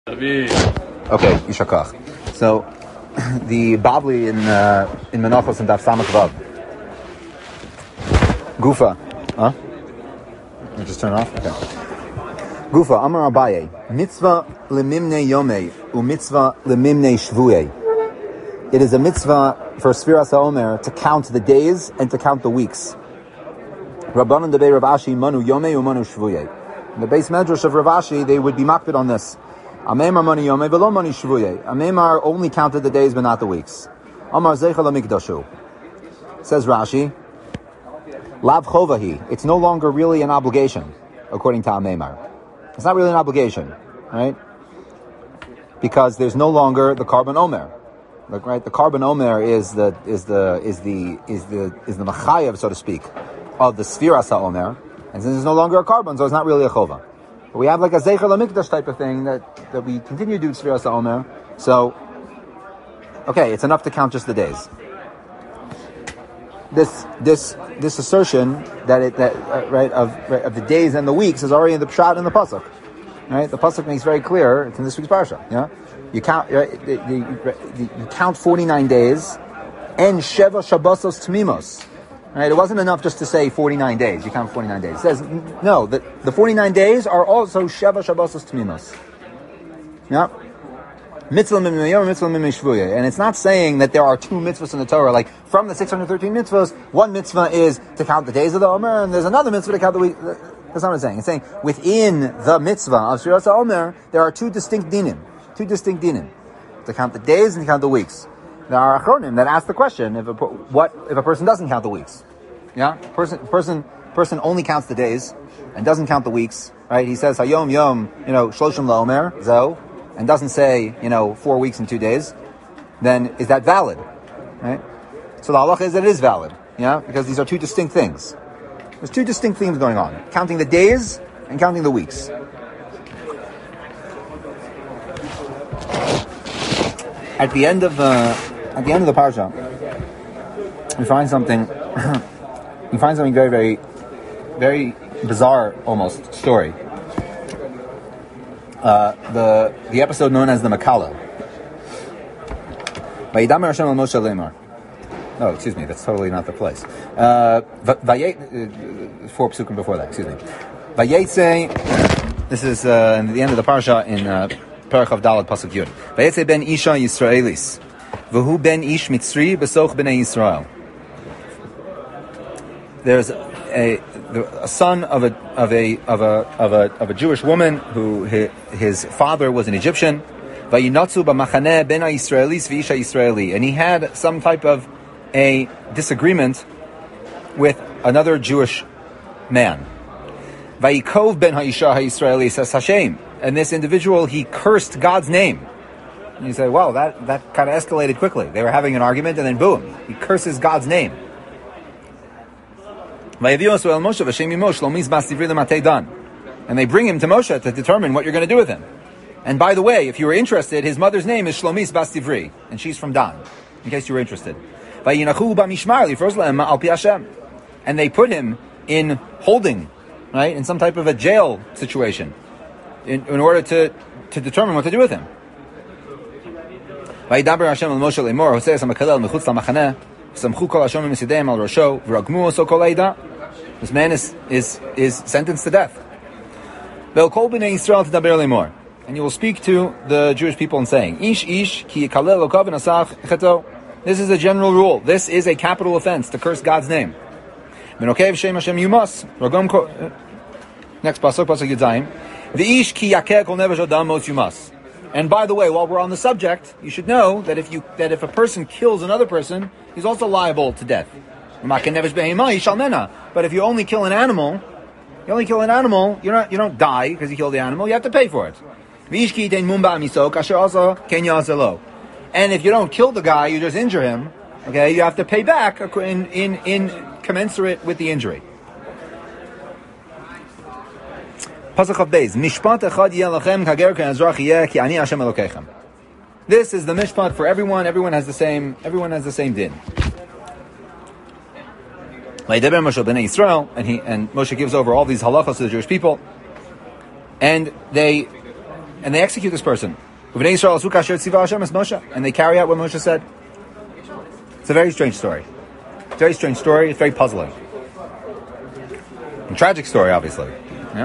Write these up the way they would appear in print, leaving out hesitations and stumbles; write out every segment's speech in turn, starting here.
Okay, Yishakach. So, the Babli in Menachos and Daf Samach Vav. Gufa. Huh? You just turn it off? Okay. Gufa, Amar Abaye. Mitzvah lemimne yomei, u'mitzvah lemimne shvuyei. It is a mitzvah for Sfiras HaOmer to count the days and to count the weeks. Rabbanan debei Rav Ashi manu yomei u'manu shvuyei. In the base medrash of Rav Ashi, they would be makbid on this. Amemar mani yomei v'lo mani shvuyei. Amemar only counted the days but not the weeks. Amar zeicha lamikdashu. Says Rashi, Lav chovahi. It's no longer really an obligation, according to Amemar. It's not really an obligation, right? Because there's no longer the carbon omer. Like, right, the carbon omer is the machayev, so to speak, of the Sfiras HaOmer, and since there's no longer a carbon, so it's not really a chova. But we have like a zeicher lamikdash type of thing that we continue to do Sfiras HaOmer. So, okay, it's enough to count just the days. This assertion that of the days and the weeks is already in the pshat and the pasuk. Right, the pasuk makes very clear. It's in this week's parsha. Yeah, you count. You count 49 days and sheva shabbosos tmimos. Right, it wasn't enough just to say 49 days. You count 49 days. It says no. That the 49 days are also sheva shabbosos tmimos. Yeah. Mitzvah mimiyom, mitzvah mimishvuya. And it's not saying that there are two mitzvahs in the Torah. Like, from the 613 mitzvahs, one mitzvah is to count the days of the Omer, and there's another mitzvah to count the week. That's not what it's saying. It's saying, within the mitzvah of Sfiras HaOmer, there are two distinct dinim. To count the days and to count the weeks. There are achronim that ask the question, what if a person doesn't count the weeks? Yeah? Person only counts the days, and doesn't count the weeks, right? He says, Hayom yom, shloshim la'omer, zo, and doesn't say, 4 weeks and 2 days, then is that valid? Right? So the halacha is that it is valid, because these are two distinct things. There's two distinct things going on: counting the days and counting the weeks. At the end of the parsha, we find something. We find something very, very, very bizarre, almost story. The episode known as the Makala. Vayidamer Hashem al Moshe lemar. No, excuse me, that's totally not the place. 4 psukim before that, excuse me. Vayetze, this is in the end of the parsha in Perach of Dalad Pasuk Yud. Vayetze ben Isha Yisraelis, v'hu ben Ish Mitzri b'soch b'nei Yisrael. There's a son of a Jewish woman who his father was an Egyptian. Vayinatzu b'machaneh ben Yisraelis v'isha Yisraeli, and he had some type of a disagreement with another Jewish man. Vayikov ben ha'isha ha'Yisraeli says Hashem, and this individual, he cursed God's name. And you say, well, that kind of escalated quickly. They were having an argument, and then boom, he curses God's name. And they bring him to Moshe to determine what you're going to do with him. And by the way, if you were interested, his mother's name is Shlomis Bas Tivri, and she's from Dan, in case you were interested. And they put him in holding, right, in some type of a jail situation, in order to determine what to do with him. This man is sentenced to death. And you will speak to the Jewish people and saying, Ish ish ki yikalel lokav v'nasach cheto. This is a general rule. This is a capital offense to curse God's name. Next pasuk Yudayim. V'ish ki yakeh kol nefesh adam mos yumas. And by the way, while we're on the subject, you should know that if a person kills another person, he's also liable to death. But if you only kill an animal, you don't die because you killed the animal. You have to pay for it. And if you don't kill the guy, you just injure him. Okay, you have to pay back in commensurate with the injury. Pasuk of Beis. Mishpat echad yeh lachem kager ke'ezrach yeh ki ani Hashem Elokechem. This is the mishpat for everyone. Everyone has the same din. Vaydeber Moshe b'nei Yisrael, and Moshe gives over all these halachos to the Jewish people, and they and they execute this person. And they carry out what Moshe said. It's a very strange story. It's a very strange story. It's very puzzling. And tragic story, obviously. Yeah.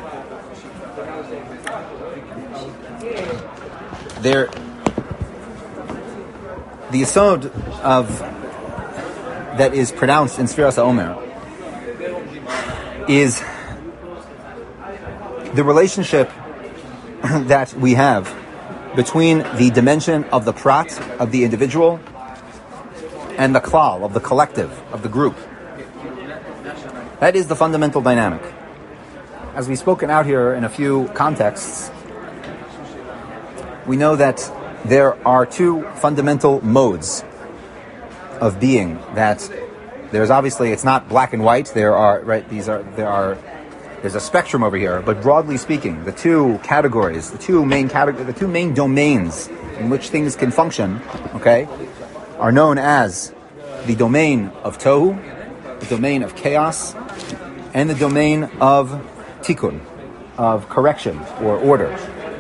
The yesod of that is pronounced in Sfiras HaOmer is the relationship that we have between the dimension of the prat, of the individual, and the klal, of the collective, of the group. That is the fundamental dynamic. As we've spoken out here in a few contexts, we know that there are two fundamental modes of being. That there's obviously, it's not black and white. There's a spectrum over here, but broadly speaking, the two categories, the two main domains in which things can function, okay, are known as the domain of tohu, the domain of chaos, and the domain of tikkun, of correction or order.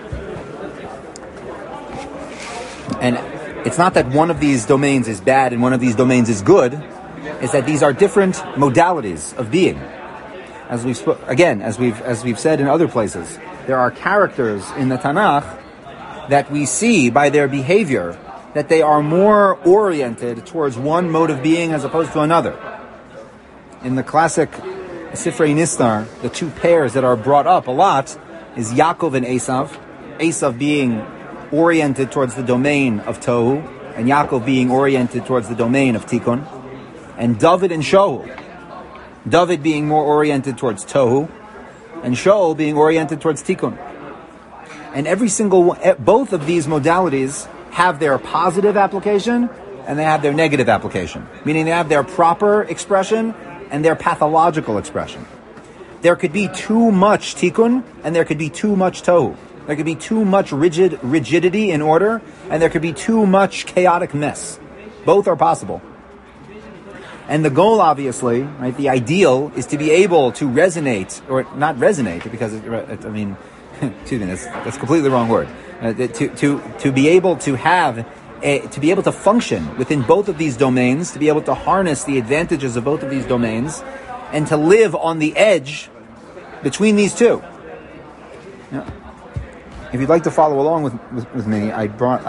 And it's not that one of these domains is bad and one of these domains is good. It's that these are different modalities of being. As we've said in other places, there are characters in the Tanakh that we see by their behavior that they are more oriented towards one mode of being as opposed to another. In the classic Sifrei Nistar, the two pairs that are brought up a lot is Yaakov and Esav. Esav being oriented towards the domain of Tohu, and Yaakov being oriented towards the domain of Tikkun, and David and Shaul. David being more oriented towards Tohu, and Shaul being oriented towards Tikkun. And both of these modalities have their positive application and they have their negative application, meaning they have their proper expression and their pathological expression. There could be too much Tikkun and there could be too much Tohu. There could be too much rigidity in order, and there could be too much chaotic mess. Both are possible. And the goal, obviously, right, the ideal is to be able to resonate, or not resonate, because excuse me, that's completely the wrong word. To be able to to be able to function within both of these domains, to be able to harness the advantages of both of these domains, and to live on the edge between these two. Yeah. If you'd like to follow along with me, I brought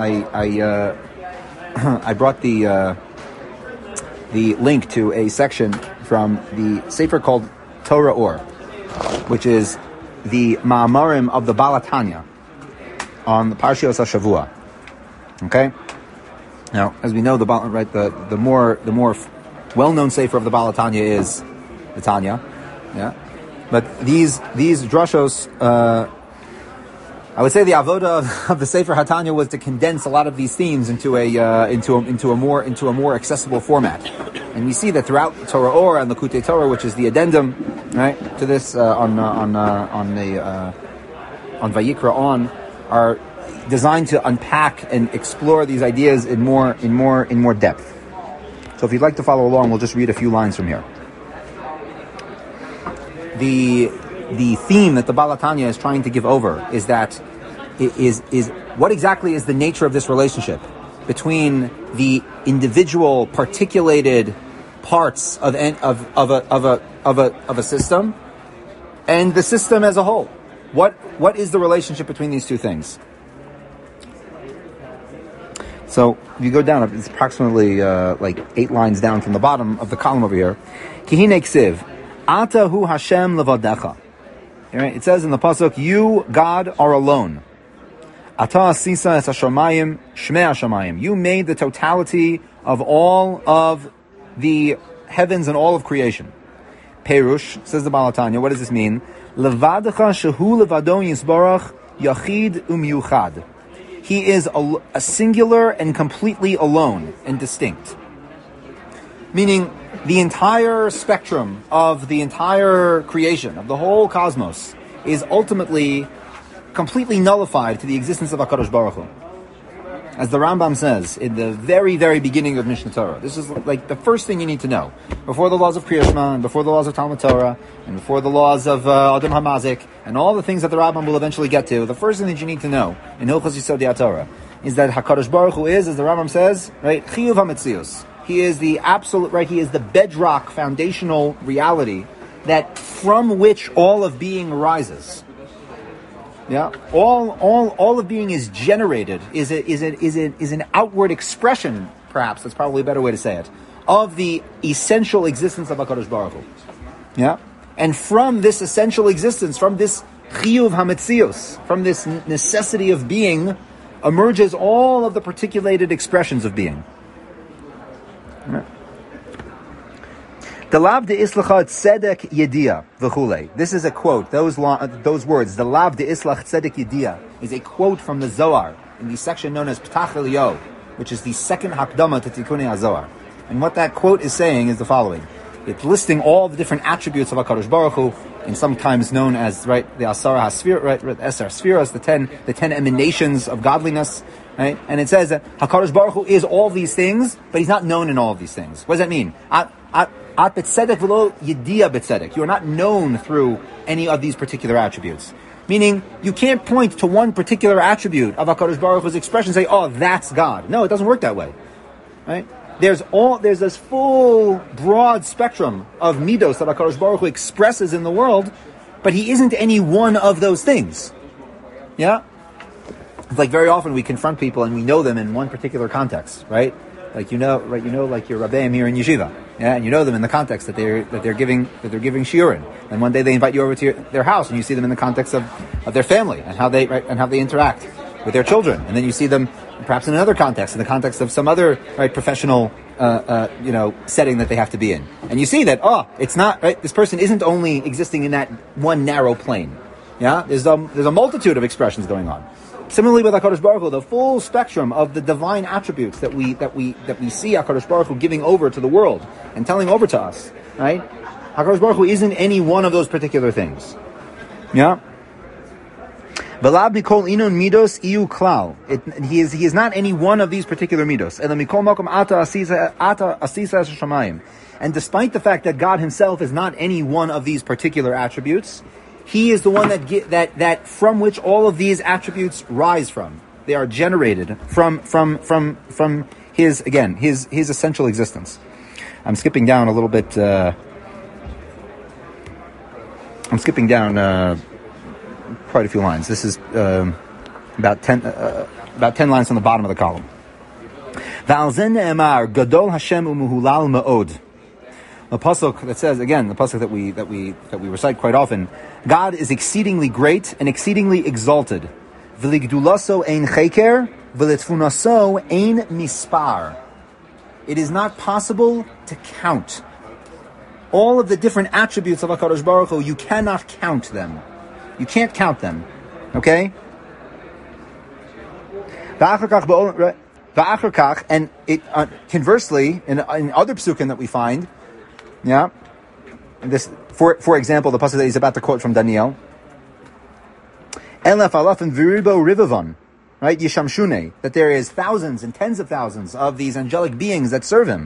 the link to a section from the Sefer called Torah Or, which is the Ma'amarim of the Baal HaTanya on the Parshios HaShavua. Okay. Now, as we know, the more well-known Sefer of the Baal HaTanya is the Tanya. Yeah. But these drushos. I would say the avoda of the Sefer HaTanya was to condense a lot of these themes into a more accessible format, and we see that throughout Torah Or and Likutei Torah, which is the addendum, right, to this on Vayikra on, are designed to unpack and explore these ideas in more depth. So, if you'd like to follow along, we'll just read a few lines from here. The theme that the Baal HaTanya is trying to give over is that is what exactly is the nature of this relationship between the individual particulated parts of a system and the system as a whole. What is the relationship between these two things? So if you go down, it's approximately 8 lines down from the bottom of the column over here. Kihine ksiv, Ata hu Hashem levadecha. It says in the pasuk, "You, God, are alone." Ata asisa es hashamayim shmei hashamayim. You made the totality of all of the heavens and all of creation. Perush, says the Baal HaTanya, what does this mean? Levadecha shehu levadon yisbarach yachid umyuchad. He is a singular and completely alone and distinct. Meaning, the entire spectrum of the entire creation, of the whole cosmos, is ultimately completely nullified to the existence of HaKadosh Baruch Hu. as the Rambam says in the very, very beginning of Mishnah Torah. This is like the first thing you need to know. Before the laws of Kriya Shema, and before the laws of Talmud Torah, and before the laws of Adam HaMazik, and all the things that the Rambam will eventually get to, the first thing that you need to know in Hilchos Yisod Torah is that HaKadosh Baruch Hu is, as the Rambam says, right, Chiyuv HaMetzius. He is the absolute, right, he is the bedrock, foundational reality that from which all of being arises. Yeah, all of being is generated, is an outward expression, perhaps, that's probably a better way to say it, of the essential existence of HaKadosh Baruch Hu. Yeah? And from this essential existence, from this chiyuv hametzius, from this necessity of being, emerges all of the particulated expressions of being. Yeah. This is a quote, those words, the lav de islach tzedek yediyah, is a quote from the Zohar, in the section known as Ptach Elio, which is the second hakdama to Tikkunei HaZohar. And what that quote is saying is the following. It's listing all the different attributes of HaKadosh Baruch Hu, and sometimes known as, right, the Asara HaSfir, right, Esar Sfiros, the ten emanations of godliness, right? And it says that HaKadosh Baruch Hu is all these things, but he's not known in all of these things. What does that mean? You are not known through any of these particular attributes. Meaning, you can't point to one particular attribute of HaKadosh Baruch Hu's expression and say, oh, that's God. No, it doesn't work that way. Right? There's this full, broad spectrum of midos that HaKadosh Baruch Hu expresses in the world, but he isn't any one of those things. Yeah? It's like very often we confront people and we know them in one particular context, right? Like like your Rabbeim here in Yeshiva, yeah, and you know them in the context that they're giving shiurim, and one day they invite you over to their house, and you see them in the context of their family and how they interact with their children, and then you see them perhaps in another context, in the context of some other professional setting that they have to be in, and you see that it's not right. This person isn't only existing in that one narrow plane. Yeah, there's a multitude of expressions going on. Similarly with HaKadosh Baruch Hu, the full spectrum of the divine attributes that we see HaKadosh Baruch Hu giving over to the world and telling over to us, right? HaKadosh Baruch Hu isn't any one of those particular things. Yeah? He is not any one of these particular midos. And despite the fact that God himself is not any one of these particular attributes, he is the one that from which all of these attributes rise from. They are generated from his essential existence. I'm skipping down a little bit. I'm skipping down quite a few lines. This is about 10 lines on the bottom of the column. V'al zen ne'emar gadol Hashem u'muhulal ma'od. The pasuk that says, again, the pasuk that we recite quite often, God is exceedingly great and exceedingly exalted. V'ligdulaso ein cheker, v'letfunaso ein mispar. It is not possible to count. All of the different attributes of HaKadosh Baruch Hu, you cannot count them. You can't count them. Okay? And it conversely, in other psukim that we find, yeah, this for example, the passage that he's about to quote from Daniel, Elef alafim v'ribo rivavon, right? Yishamshune, that there is thousands and tens of thousands of these angelic beings that serve him.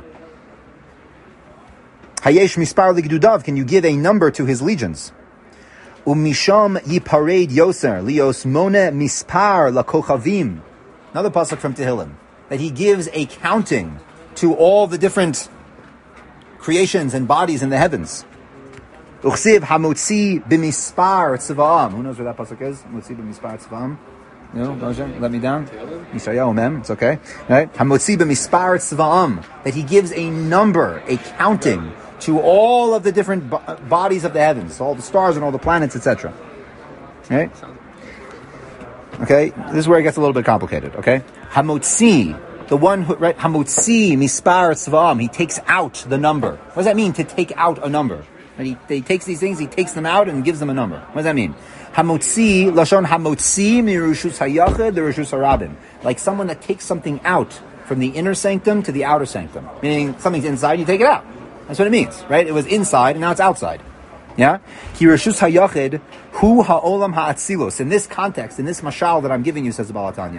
Hayesh mispar ligdudav, can you give a number to his legions? Umisham yipared yoser lios mone mispar lakochavim. Another pasuk from Tehillim, that he gives a counting to all the different creations and bodies in the heavens. Uchsiv hamotzi b'mispar tzvaam. Who knows where that pasuk is? Hamotzi b'mispar tzvaam. No, let me down. Yishayahu mem. It's okay. Right? Hamotzi b'mispar tzvaam. That he gives a number, a counting to all of the different bodies of the heavens, all the stars and all the planets, etc. Right? Okay. This is where it gets a little bit complicated. Okay. Hamotzi. The one who, right, Hamotzi mispar tzvaam, he takes out the number. What does that mean, to take out a number? Right, he takes these things, he takes them out and gives them a number. What does that mean? Hamotzi, lashon hamotzi mirushus hayachid l'rushus harabim. Like someone that takes something out from the inner sanctum to the outer sanctum. Meaning, something's inside, you take it out. That's what it means, right? It was inside, and now it's outside. Yeah? Ki rushus hayachid hu ha'olam ha'atzilos. In this context, in this mashal that I'm giving you, says the Baal HaTanya,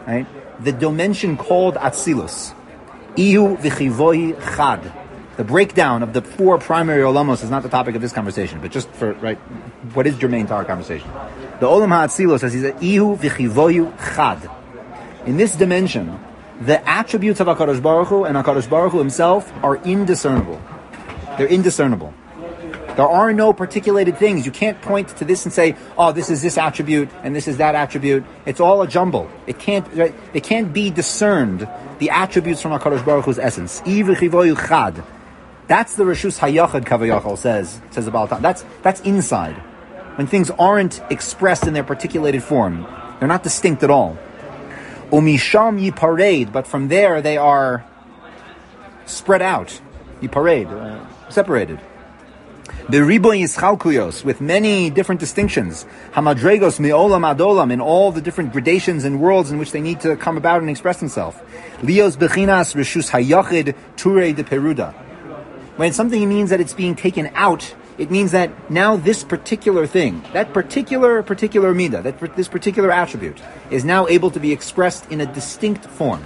right? The dimension called Atzilus. Ihu v'chivoi chad. The breakdown of the four primary olamos is not the topic of this conversation, but just for, right, what is germane to our conversation? The olam ha'atzilus, as he said, ihu v'chivoyu chad. In this dimension, the attributes of HaKadosh Baruch Hu and HaKadosh Baruch Hu himself are indiscernible. They're indiscernible. There are no particulated things. You can't point to this and say, oh, this is this attribute and this is that attribute. It's all a jumble. It can't be discerned, the attributes from HaKadosh Baruch Hu's essence. Ihu v'chivoyu chad. That's the Reshus Hayachad Kavayachal says about that. That's inside. When things aren't expressed in their particulated form. They're not distinct at all. Umisham yiparade, but from there they are spread out. Yiparade, separated. The riboy yischalkuyos, with many different distinctions. Hamadregos me'olam adolam, in all the different gradations and worlds in which they need to come about and express themselves. Lios bechinas Reshus Hayachid Ture de Peruda. When something means that it's being taken out, it means that now this particular thing, that particular midah, this particular attribute, is now able to be expressed in a distinct form.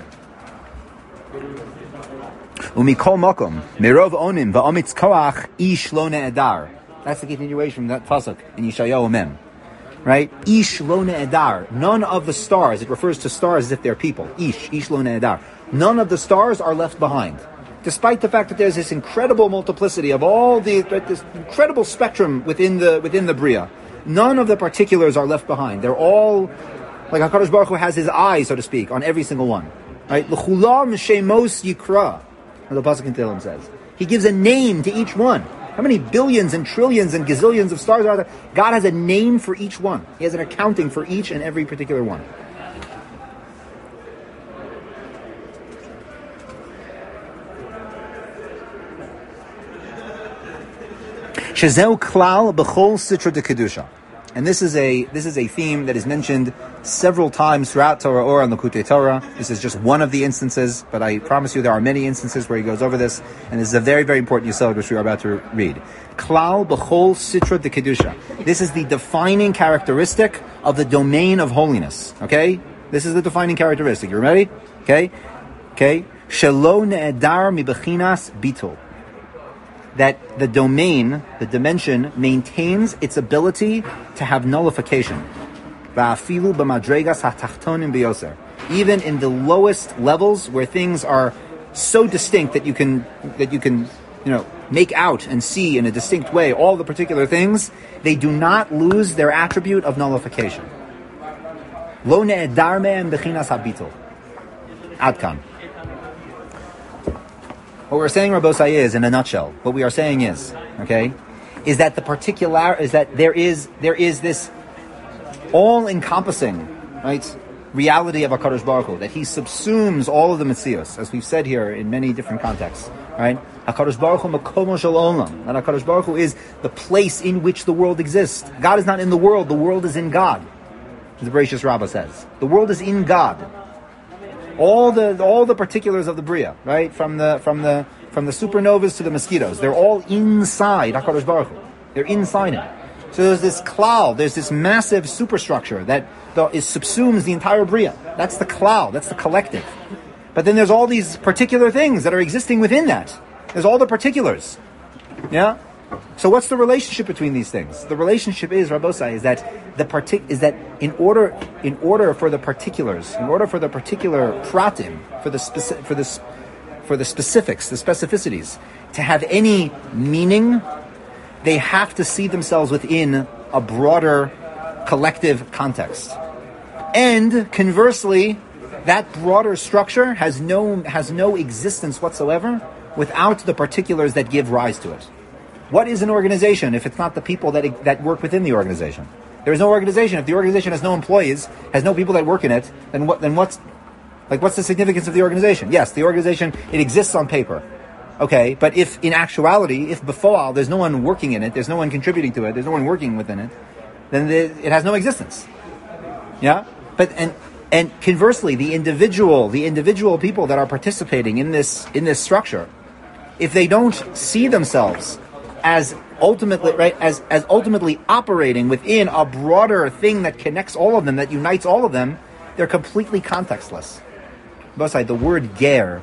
Umikol makom merov onim va'amitz koach ish lo ne'edar. That's the continuation from that pasuk in Yeshayahu Mem, right? Ish lo ne'edar. None of the stars. It refers to stars as if they're people. Ish lo ne'edar. None of the stars are left behind. Despite the fact that there's this incredible multiplicity of all this incredible spectrum within the Bria, none of the particulars are left behind. They're all, like HaKadosh Baruch Hu has his eye, so to speak, on every single one. Right? L'chulam shemos yikra, as the pasuk in Tehillim says. He gives a name to each one. How many billions and trillions and gazillions of stars are there? God has a name for each one. He has an accounting for each and every particular one. Shezeu klal b'chol sitra de kedusha, and this is a theme that is mentioned several times throughout Torah or on the Likutei Torah. This is just one of the instances, but I promise you there are many instances where he goes over this, and this is a very, very important yesod which we are about to read. Klal b'chol sitra de kedusha. This is the defining characteristic of the domain of holiness. Okay, this is the defining characteristic. You ready? Okay. Shelo ne'edar mi bechinas bitul. That the dimension, maintains its ability to have nullification. Even in the lowest levels where things are so distinct that you can make out and see in a distinct way all the particular things, they do not lose their attribute of nullification. Lo ne'edar me'em bechinas habitul. Adkan. What we're saying, Rabbosai, is, in a nutshell, what we are saying is that there is this all-encompassing, right, reality of HaKadosh Baruch Hu, that He subsumes all of the Metzios, as we've said here in many different contexts, right? HaKadosh Baruch Hu makomo shel olam, that HaKadosh Baruch Hu is the place in which the world exists. God is not in the world is in God, as the Bereshis Rabbah says. The world is in God. All the particulars of the Bria, right? From the supernovas to the mosquitoes, they're all inside HaKadosh Baruch Hu. They're inside Him. So there's this klal, there's this massive superstructure that subsumes the entire Bria. That's the klal, that's the collective. But then there's all these particular things that are existing within that. There's all the particulars. Yeah? So what's the relationship between these things? The relationship is, Rabbosai, is that in order for the particulars, in order for the particular pratim, for the specifics, the specificities, to have any meaning, they have to see themselves within a broader collective context. And conversely, that broader structure has no existence whatsoever without the particulars that give rise to it. What is an organization if it's not the people that work within the organization? There is no organization. If the organization has no employees, has no people that work in it, then what's the significance of the organization? Yes, the organization, it exists on paper. Okay, but if in actuality, if before there's no one working in it, there's no one contributing to it, there's no one working within it, then it has no existence. Yeah? But and conversely, the individual people that are participating in this structure, if they don't see themselves as ultimately operating within a broader thing that connects all of them, that unites all of them, they're completely contextless. Besides, the word ger,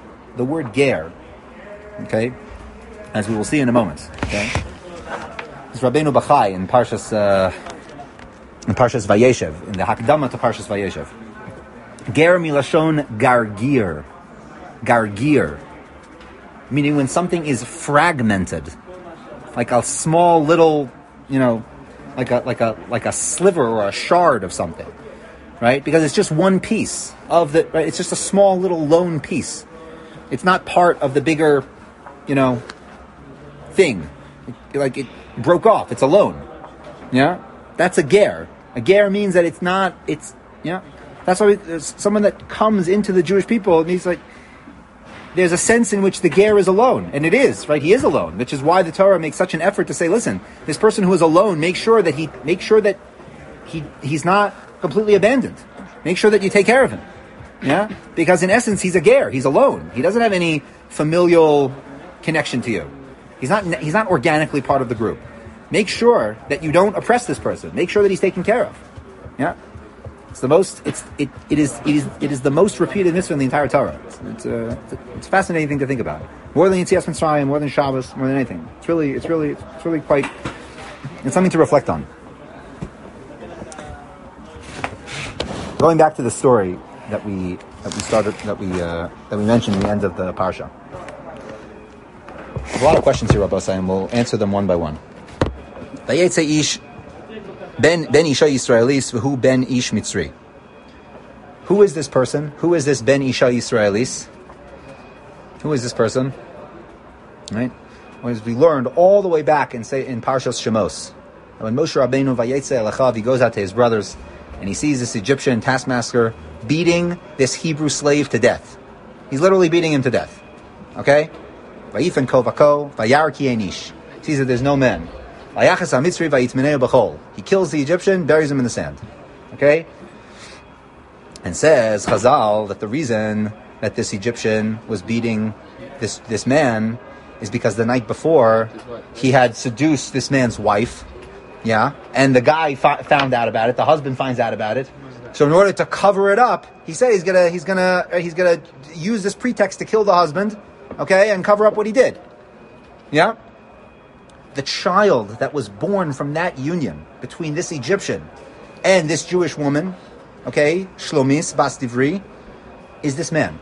okay, as we will see in a moment, okay, it's Rabbeinu Bachai in Parshas Vayeshev, in the Hakdama to Parshas Vayeshev. Ger milashon gargir, meaning when something is fragmented, like a small little, like a sliver or a shard of something, right? Because it's just one piece of the, right? It's just a small little lone piece. It's not part of the bigger, thing. It broke off. It's alone. Yeah, that's a ger. A ger means that it's not. That's why someone that comes into the Jewish people, and he's like, there's a sense in which the ger is alone, and it is, right? He is alone, which is why the Torah makes such an effort to say, listen, this person who is alone, make sure that he's not completely abandoned. Make sure that you take care of him. Yeah? Because in essence, he's a ger. He's alone. He doesn't have any familial connection to you. He's not organically part of the group. Make sure that you don't oppress this person. Make sure that he's taken care of. Yeah? It is the most repeated mitzvah in the entire Torah. It's a fascinating thing to think about. More than Yetzias Mitzrayim, more than Shabbos, more than anything. It's really quite. It's something to reflect on. Going back to the story that we mentioned at the end of the parsha. There's a lot of questions here, Rabbi Osai, and we'll answer them one by one. Vayetze ish ben isha Yisraelis v'hu ben ish Mitzri. Who is this person? Who is this ben isha Yisraelis? Who is this person? Right? As we learned all the way back in Parshas Shemos, when Moshe Rabbeinu vayetze elechav, he goes out to his brothers and he sees this Egyptian taskmaster beating this Hebrew slave to death. He's literally beating him to death. Okay? Vayifen kovako vayar ki enish. Sees that there's no man. Vayachas hamitzri vayitmeneu b'chol. He kills the Egyptian, buries him in the sand. Okay? And says Chazal that the reason that this Egyptian was beating this man is because the night before he had seduced this man's wife. Yeah, and the guy found out about it. The husband finds out about it. So in order to cover it up, he said he's gonna use this pretext to kill the husband, okay, and cover up what he did. Yeah, the child that was born from that union between this Egyptian and this Jewish woman, okay, Shlomis Bas Divri, is this man.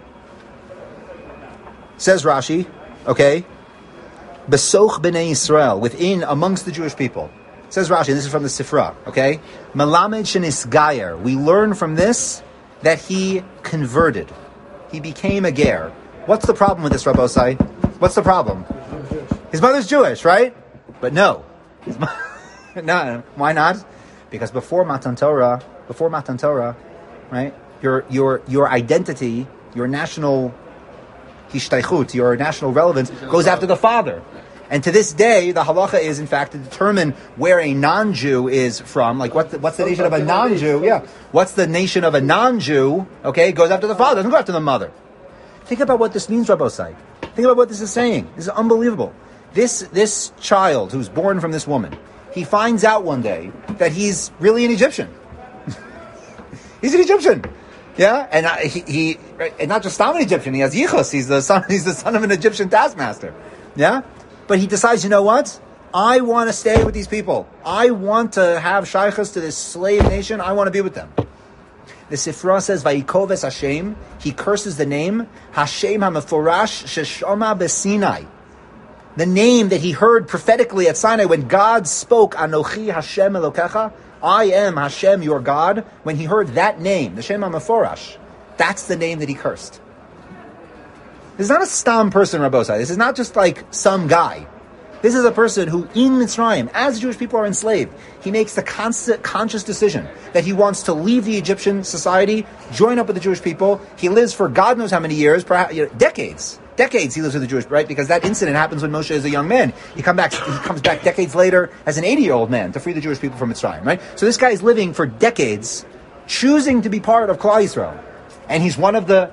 Says Rashi, okay, Besoch b'nei Yisrael, within amongst the Jewish people. Says Rashi, this is from the Sifra, okay? Melamed shenisgayer. We learn from this that he converted. He became a ger. What's the problem with this, Rabbi Osai? What's the problem? His mother's Jewish, right? But no. No, why not? Because before Matan Torah, right? Your identity, your national hishtaychut, your national relevance goes after the father. And to this day, the halacha is, in fact, to determine where a non-Jew is from. Like, what's the nation of a non-Jew? Yeah. What's the nation of a non-Jew? Okay, goes after the father, doesn't go after the mother. Think about what this means, Rabbi Osai. Think about what this is saying. This is unbelievable. This child who's born from this woman, he finds out one day that he's really an Egyptian. He's an Egyptian. Yeah, and he and not just an Egyptian. He has yichus. He's the son of an Egyptian taskmaster. Yeah. But he decides, you know what? I want to stay with these people. I want to have shaychus to this slave nation. I want to be with them. The Sifra says, Vayikoves Hashem. He curses the name Hashem HaMeforash Sheshoma B'Sinai. The name that he heard prophetically at Sinai when God spoke, Anochi Hashem Elokecha. I am Hashem, your God. When he heard that name, the Shem HaMeforash, that's the name that he cursed. This is not a stam person, Rabbi Osai. This is not just like some guy. This is a person who, in Mitzrayim, as Jewish people are enslaved, he makes the conscious decision that he wants to leave the Egyptian society, join up with the Jewish people. He lives for God knows how many years, perhaps decades. Decades he lives with the Jewish, right? Because that incident happens when Moshe is a young man. He comes back decades later as an 80-year-old man to free the Jewish people from Mitzrayim, right? So this guy is living for decades, choosing to be part of Klal Yisrael. And he's one of the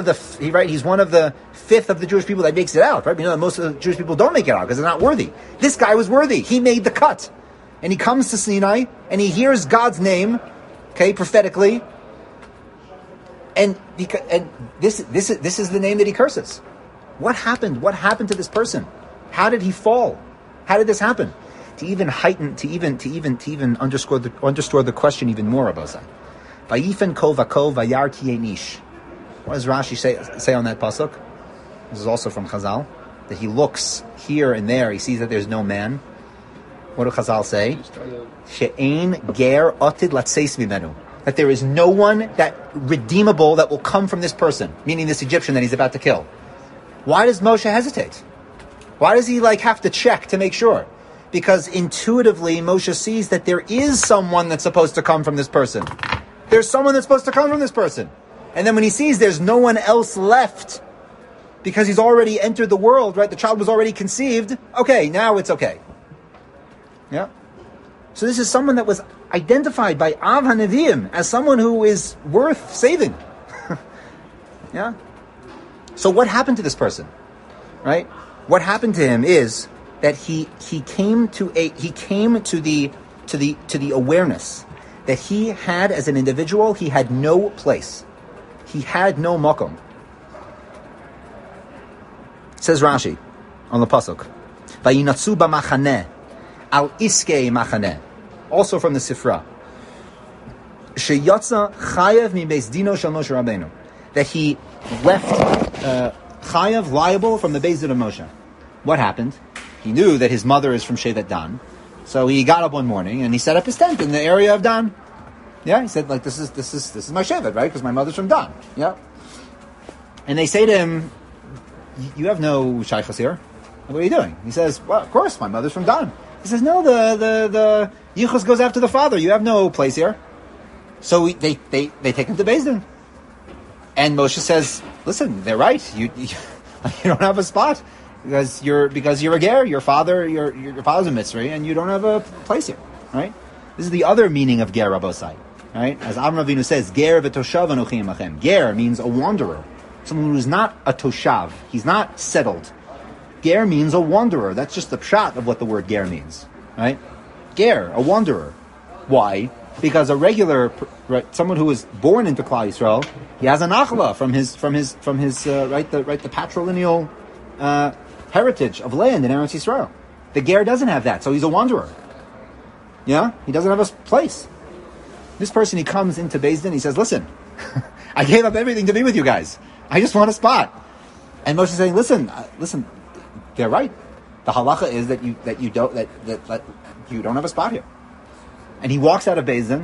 fifth of the Jewish people that makes it out, right? You know, most of the Jewish people don't make it out because they're not worthy. This guy was worthy. He made the cut. And he comes to Sinai and he hears God's name, okay, prophetically. And this is the name that he curses. What happened? What happened to this person? How did he fall? How did this happen? To even underscore the question even more, Abozai. Vayifen ko vako vayar tiyenish. What does Rashi say on that pasuk? This is also from Chazal. That he looks here and there, he sees that there's no man. What do Chazal say? She'ein ger otid latseis mimenu. That there is no one that redeemable that will come from this person, meaning this Egyptian that he's about to kill. Why does Moshe hesitate? Why does he have to check to make sure? Because intuitively Moshe sees that there is someone that's supposed to come from this person. There's someone that's supposed to come from this person. And then when he sees there's no one else left, because he's already entered the world, right? The child was already conceived. Okay, now it's okay. Yeah. So this is someone that was identified by Av HaNeviim as someone who is worth saving. Yeah. So what happened to this person? Right? What happened to him is that he came to the awareness that he had as an individual, he had no place. He had no makom. Says Rashi on the pasuk, "Vayinatzu b'machaneh al iskei machaneh," also from the Sifra. Sheyatza chayav mi beis dino shel Moshe Rabbeinu, that he left chayav liable from the Beis Din of Moshe. What happened? He knew that his mother is from Shevet Dan, so he got up one morning and he set up his tent in the area of Dan. Yeah, he said this is my Shevet, right? Because my mother's from Dan. Yeah, and they say to him, "You have no shaychus here. What are you doing?" He says, "Well, of course, my mother's from Dan." He says, "No, the yichus goes after the father. You have no place here." So they take him to Beis Din, and Moshe says, "Listen, they're right. You don't have a spot because you're a ger. Your father's a Mitzri, and you don't have a place here, right?" This is the other meaning of ger, Rabbosai, right? As Avraham Avinu says, "Ger v'toshav anochi imachem." Ger means a wanderer. Someone who's not a toshav. He's not settled. Ger means a wanderer. That's just the pshat of what the word ger means, right? Ger, a wanderer. Why? Because a regular, someone who was born into Klal Yisrael, he has an achla from his the patrilineal heritage of land in Eretz Yisrael. The ger doesn't have that, so he's a wanderer. Yeah, he doesn't have a place. This person, he comes into Beis Din, he says, "Listen, I gave up everything to be with you guys. I just want a spot." And Moshe is saying, listen, they're right. The halacha is that you don't have a spot here. And he walks out of Beis Din,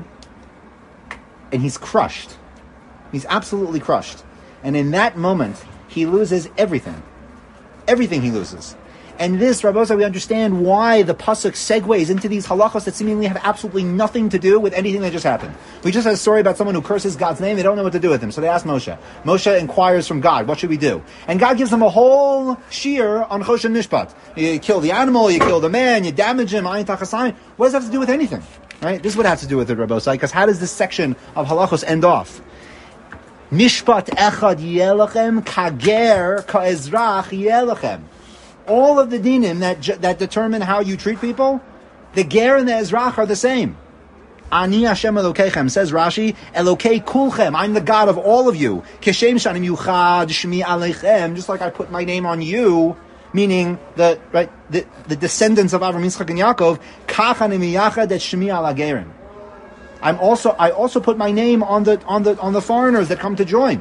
and he's crushed. He's absolutely crushed. And in that moment, he loses everything. Everything he loses. And this, Rabbosa, we understand why the pasuk segues into these halachos that seemingly have absolutely nothing to do with anything that just happened. We just had a story about someone who curses God's name. They don't know what to do with him. So they ask Moshe. Moshe inquires from God, what should we do? And God gives them a whole shiur on Choshen Mishpat. You kill the animal, you kill the man, you damage him, ayin tachasayin. What does that have to do with anything? Right? This is what it has to do with it, Rabbosa, because how does this section of halachos end off? Mishpat echad yelachem kager ka'ezrach yelachem. All of the dinim that determine how you treat people, the ger and the ezrach are the same. Ani Hashem Elokeichem, says Rashi, Elokei kulchem, I'm the God of all of you. Keshem shanim yuchad shmi aleichem, just like I put my name on you, meaning the descendants of Avraham, Yitzchak, and Yaakov. Kach ani miyachad et shmi al hagerim. I also put my name on the foreigners that come to join.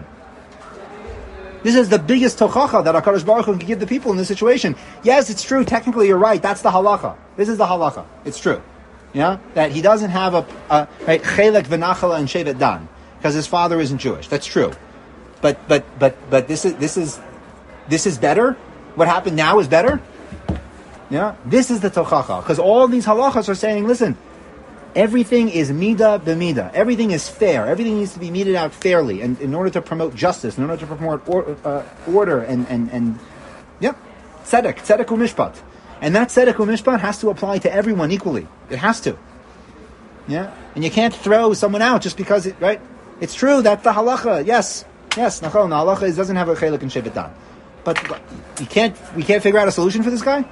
This is the biggest tochacha that HaKadosh Baruch Hu can give the people in this situation. Yes, it's true. Technically, you're right. That's the halacha. This is the halacha. It's true. Yeah, that he doesn't have a chelek v'nachala and shevet dan because his father isn't Jewish. That's true. But this is better. What happened now is better. Yeah, this is the tochacha because all these halachas are saying, listen. Everything is mida b'mida. Everything is fair. Everything needs to be meted out fairly, and in order to promote justice, in order to promote order and tzedek u'mishpat, and that tzedek u'mishpat has to apply to everyone equally. It has to. Yeah, and you can't throw someone out just because right. It's true that's the halacha. Yes, nachon. The halacha doesn't have a chelik and shevet dan, but we can't figure out a solution for this guy.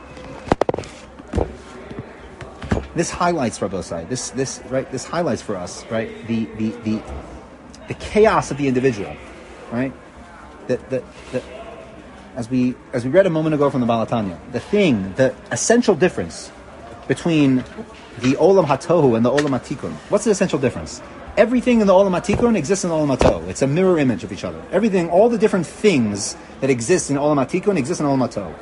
This highlights, Rabbosai, this highlights for us, right, the the chaos of the individual, right? As we read a moment ago from the Baal HaTanya, the essential difference between the Olam HaTohu and the Olam HaTikun. What's the essential difference? Everything in the Olam HaTikun exists in the Olam HaTohu. It's a mirror image of each other. Everything, all the different things that exist in Olam HaTikun exist in Olam HaTohu.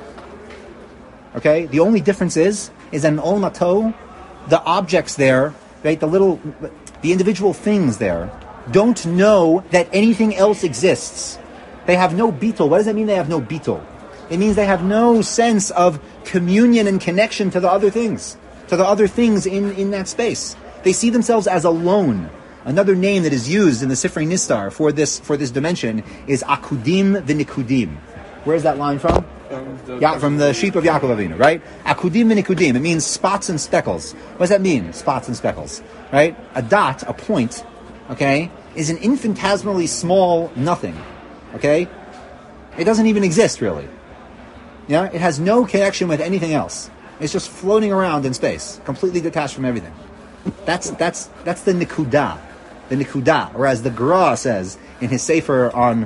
Okay? The only difference is that in Olam HaTohu, the objects there, right, the individual things there, don't know that anything else exists. They have no bitul. What does that mean they have no bitul? It means they have no sense of communion and connection to the other things, in that space. They see themselves as alone. Another name that is used in the Sifrei Nistar for this dimension is akudim v'nikudim. Where is that line from? From the sheep of Yaakov Avinu, right? Akudim v'nikudim. It means spots and speckles. What does that mean? Spots and speckles, right? A dot, a point, okay, is an infinitesimally small nothing, okay? It doesn't even exist, really. Yeah, it has no connection with anything else. It's just floating around in space, completely detached from everything. That's the nikudah, Whereas the Gra says in his sefer on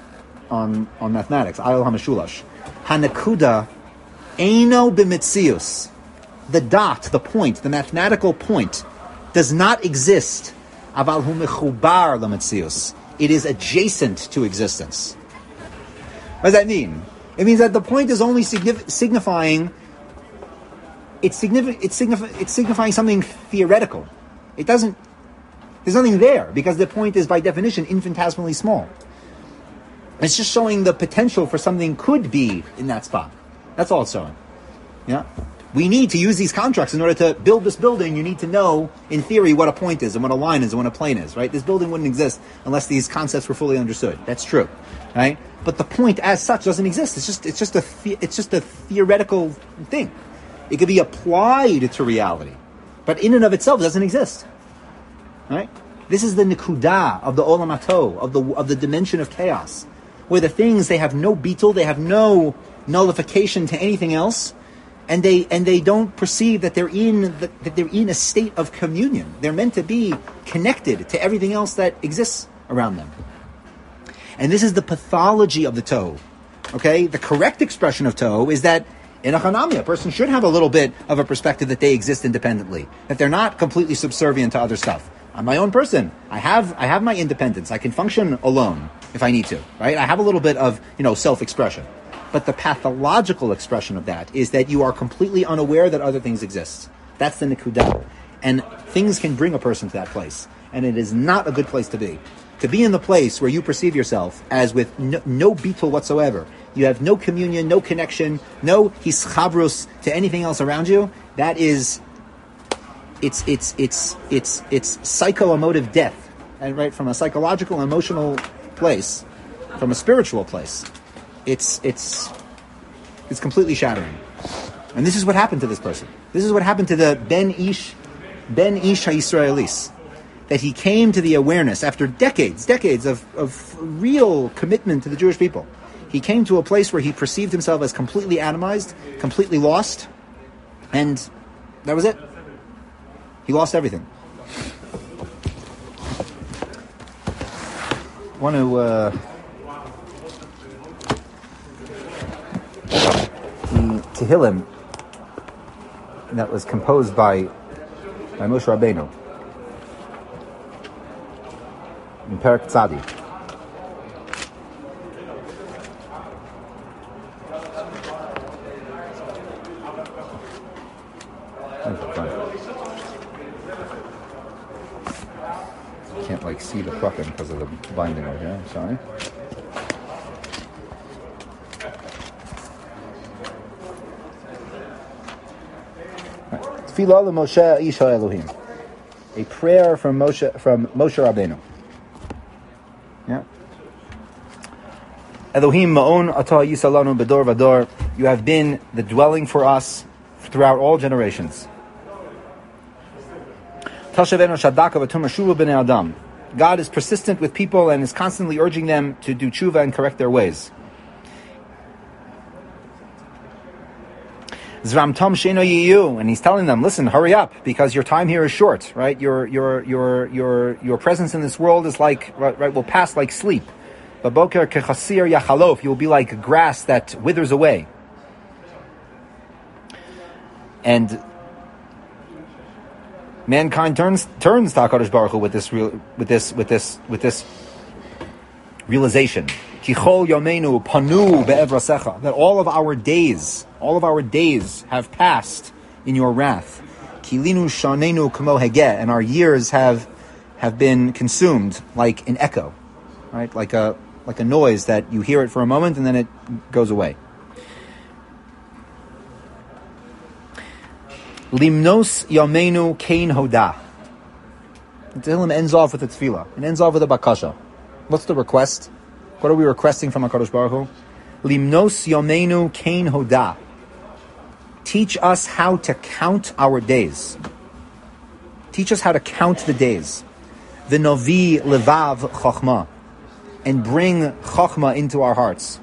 mathematics, Ayol HaMashulash, Hanakuda eino b'mitzius. The dot, the point, the mathematical point, does not exist. Aval hu mechubar l'mitzius. It is adjacent to existence. What does that mean? It means that the point is only signifying. It's signifying something theoretical. It doesn't. There's nothing there because the point is by definition infinitesimally small. It's just showing the potential for something could be in that spot. That's all it's showing. Yeah. We need to use these contracts in order to build this building. You need to know, in theory, what a point is and what a line is and what a plane is, right? This building wouldn't exist unless these concepts were fully understood. That's true, right? But the point as such doesn't exist. It's just a theoretical thing. It could be applied to reality, but in and of itself doesn't exist, right? This is the nikudah of the olam hato, of the dimension of chaos, where the things, they have no bitul, they have no nullification to anything else. And they don't perceive that they're in a state of communion. They're meant to be connected to everything else that exists around them. And this is the pathology of the Tohu. Okay? The correct expression of Tohu is that in a Hanami, a person should have a little bit of a perspective that they exist independently, that they're not completely subservient to other stuff. I'm my own person. I have my independence. I can function alone if I need to. Right? I have a little bit of self-expression. But the pathological expression of that is that you are completely unaware that other things exist. That's the nikudah. And things can bring a person to that place. And it is not a good place to be. To be in the place where you perceive yourself as with no bitul whatsoever. You have no communion, no connection, no hischabrus to anything else around you. That is, it's psycho-emotive death. And right, from a psychological, emotional place, from a spiritual place. It's completely shattering. And this is what happened to this person. This is what happened to the Ben Ish HaYisraelis. That he came to the awareness after decades of real commitment to the Jewish people. He came to a place where he perceived himself as completely atomized, completely lost, and that was it. He lost everything. I want to... Tehillim that was composed by Moshe Rabbeinu in Perek Tzadi. I can't see the fucking because of the binding over here. I'm sorry. Tfilah Moshe Ish Elohim, a prayer from Moshe Rabbeinu. Yeah. Elohim Ma'on Atah Yisalanu Bedor Vador. You have been the dwelling for us throughout all generations. Tashavenu Shadaka V'Tum Shuvu B'nei Adam. God is persistent with people and is constantly urging them to do tshuva and correct their ways. Zramtam sheino yiyu, and he's telling them, listen, hurry up, because your time here is short, right? Your presence in this world is like, right, will pass like sleep. Baboker kechasir yachalof, you'll be like grass that withers away. And mankind turns to HaKadosh Baruch Hu with this realization. Kichol yomenu panu be'evrasecha, that all of our days have passed in your wrath. Kilinu shanenu kamo hegeh, and our years have been consumed like an echo, right? Like a noise that you hear it for a moment and then it goes away. Limnos yomenu kein hoda. The Tehillim ends off with a tefillah. It ends off with a bakasha. What's the request? What are we requesting from HaKadosh Baruch Hu? Limnos yomenu kein hoda. Teach us how to count our days. Teach us how to count the days. V'novi levav chachma. And bring chachma into our hearts.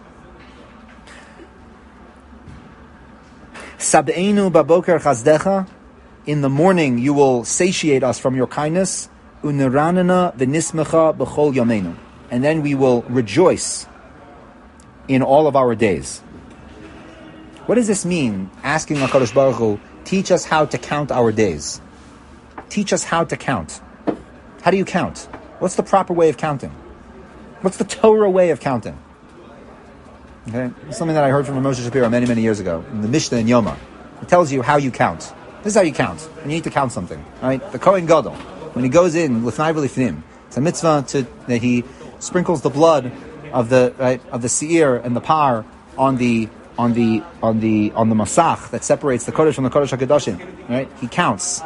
Sab'einu baboker chazdecha. In the morning you will satiate us from your kindness. Uneranana v'nismecha b'chol yomenu. And then we will rejoice in all of our days. What does this mean? Asking HaKadosh Baruch Hu, teach us how to count our days. Teach us how to count. How do you count? What's the proper way of counting? What's the Torah way of counting? Okay, it's something that I heard from Moshe Shapiro many, many years ago in the Mishnah in Yoma. It tells you how you count. This is how you count. And you need to count something. Right? The Kohen Gadol, when he goes in Lifnai v'Lifnim, it's a mitzvah that he sprinkles the blood of the seir and the par on the masach that separates the kodesh from the kodesh HaKadoshim. Right? He counts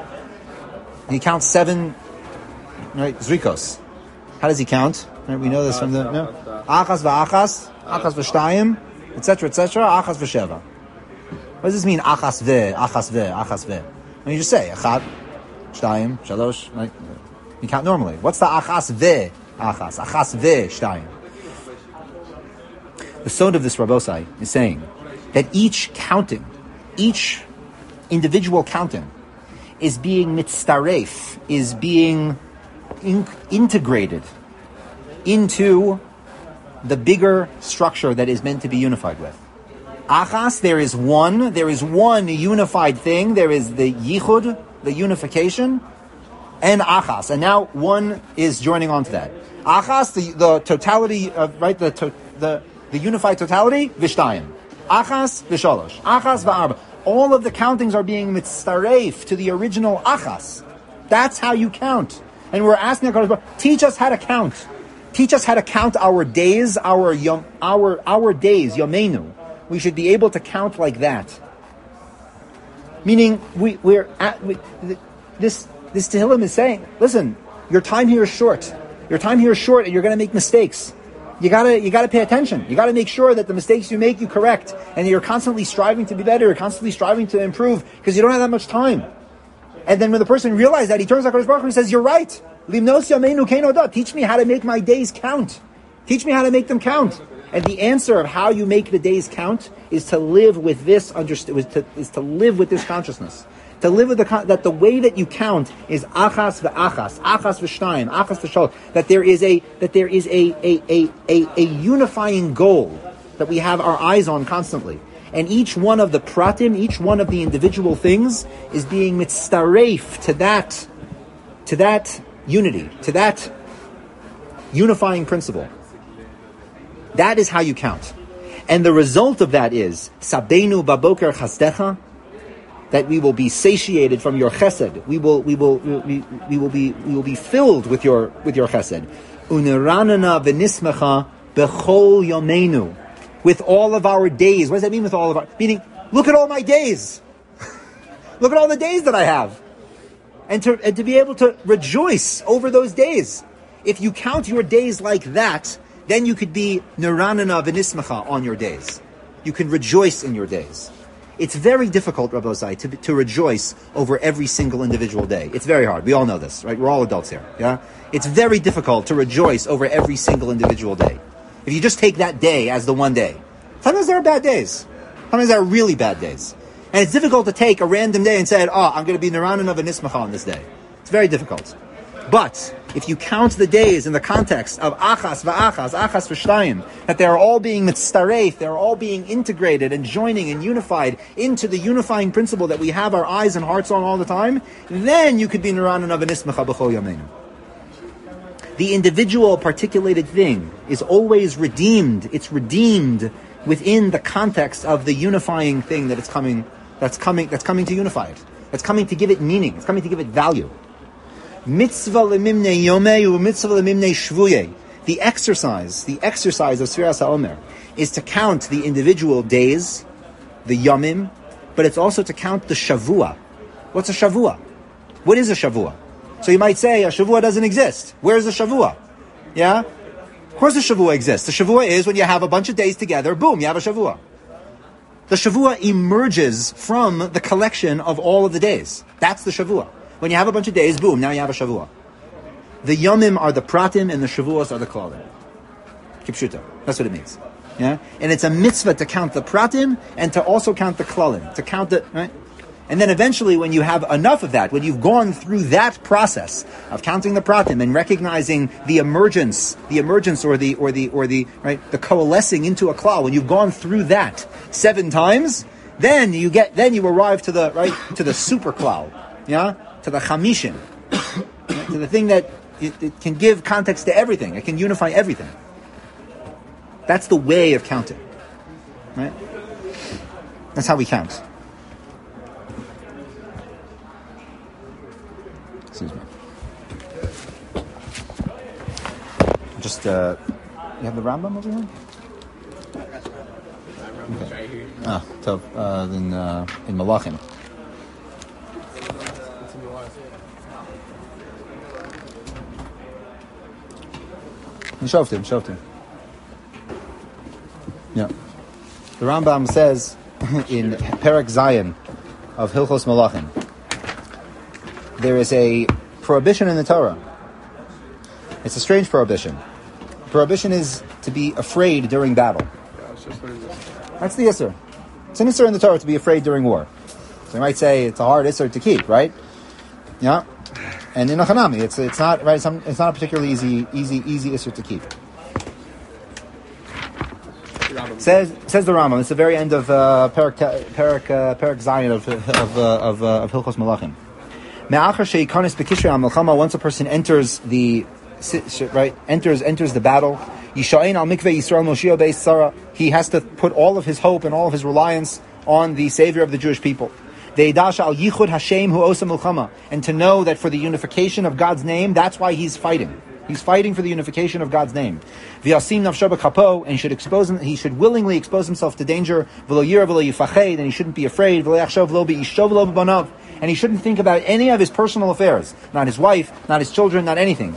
7, right, zrikos. How does he count? Right? We know this from the achas v'achas, achas v'shtayim, etc., achas v'sheva. What does this mean? Achas ve. And you just say achat, shtayim, shalosh. Right? You count normally. What's the achas ve? Achas ve shtayim. The sod of this Rabbosai is saying that each individual counting, is being mitztaref, is being integrated into the bigger structure that is meant to be unified with. Achas, there is one unified thing, there is the yichud, the unification, and achas, and now one is joining on to that. Achas, the totality of, right, the unified totality, vishtayim. Achas, v'shalosh. Achas, v'arba. All of the countings are being mitzaref to the original achas. That's how you count. And we're asking HaKadosh Baruch Hu, teach us how to count. Teach us how to count our days, our days, yomenu. We should be able to count like that. Meaning, this Tehillim is saying, listen, your time here is short. Your time here is short, and you're going to make mistakes. You gotta pay attention. You gotta make sure that the mistakes you make, you correct, and you're constantly striving to be better. You're constantly striving to improve because you don't have that much time. And then when the person realizes that, he turns to HaKadosh Baruch Hu and says, "You're right. Limnos yameinu kein hoda. Teach me how to make my days count. Teach me how to make them count." And the answer of how you make the days count is to live with this is to live with this consciousness. To live with that the way that you count is achas v'achas, achas v'shtayim, achas v'shalosh. That there is a unifying goal that we have our eyes on constantly, and each one of the pratim, each one of the individual things, is being mitzaref to that unity, to that unifying principle. That is how you count, and the result of that is sabenu baboker chasdecha. That we will be satiated from your chesed. We will be filled with your chesed. Uneranana v'nismecha bechol yomenu. With all of our days. What does that mean with all of our? Meaning, look at all my days. Look at all the days that I have. And to be able to rejoice over those days. If you count your days like that, then you could be neranana v'nismecha on your days. You can rejoice in your days. It's very difficult, Rabbosai, to rejoice over every single individual day. It's very hard. We all know this, right? We're all adults here, yeah? It's very difficult to rejoice over every single individual day. If you just take that day as the one day. Sometimes there are bad days. Sometimes there are really bad days. And it's difficult to take a random day and say, I'm going to be Neranan of a Nismacha on this day. It's very difficult. But if you count the days in the context of achas v'shtayim, that they are all being mitzaref, they are all being integrated and joining and unified into the unifying principle that we have our eyes and hearts on all the time, then you could be Neranan of a Nismacha b'chol yameinu. The individual particulated thing is always redeemed. It's redeemed within the context of the unifying thing that's coming to unify it. That's coming to give it meaning. It's coming to give it value. Mitzvah lemimnei yomei mitzvah lemimnei shvuyei. The exercise of Sfiras HaOmer is to count the individual days, the yomim, but it's also to count the shavua. What's a shavua? What is a shavua? So you might say a shavua doesn't exist. Where's the shavua? Yeah? Of course the shavua exists. The shavua is when you have a bunch of days together, boom, you have a shavua. The shavua emerges from the collection of all of the days. That's the shavua. When you have a bunch of days, boom, now you have a shavua. The yomim are the pratim and the shavuos are the klalim. Kipshuta. That's what it means. Yeah? And it's a mitzvah to count the pratim and to also count the klalim. To count the, right? And then eventually when you have enough of that, when you've gone through that process of counting the pratim and recognizing the emergence or the right, the coalescing into a klal, when you've gone through that 7 times, then you arrive to the super klal. Yeah? To the chamishin, to the thing that it can give context to everything. It can unify everything. That's the way of counting, right? That's how we count. Excuse me. Just, you have the Rambam over here? Okay. So then in Malachim. Shoftim. Yeah. The Rambam says in Perek Zayin of Hilchos Malachim, there is a prohibition in the Torah. It's a strange prohibition. Prohibition is to be afraid during battle. That's the Isser. It's an Isser in the Torah to be afraid during war. So you might say it's a hard Isser to keep, right? Yeah. And in Achanami, it's not right. It's not a particularly easy issue to keep. Says the Rambam. It's the very end of Perek Zayin of Hilchos Malachim. Once a person enters the battle, he has to put all of his hope and all of his reliance on the Savior of the Jewish people. And to know that for the unification of God's name, that's why he's fighting. He's fighting for the unification of God's name. And he should willingly expose himself to danger. And he shouldn't be afraid. And he shouldn't think about any of his personal affairs. Not his wife, not his children, not anything.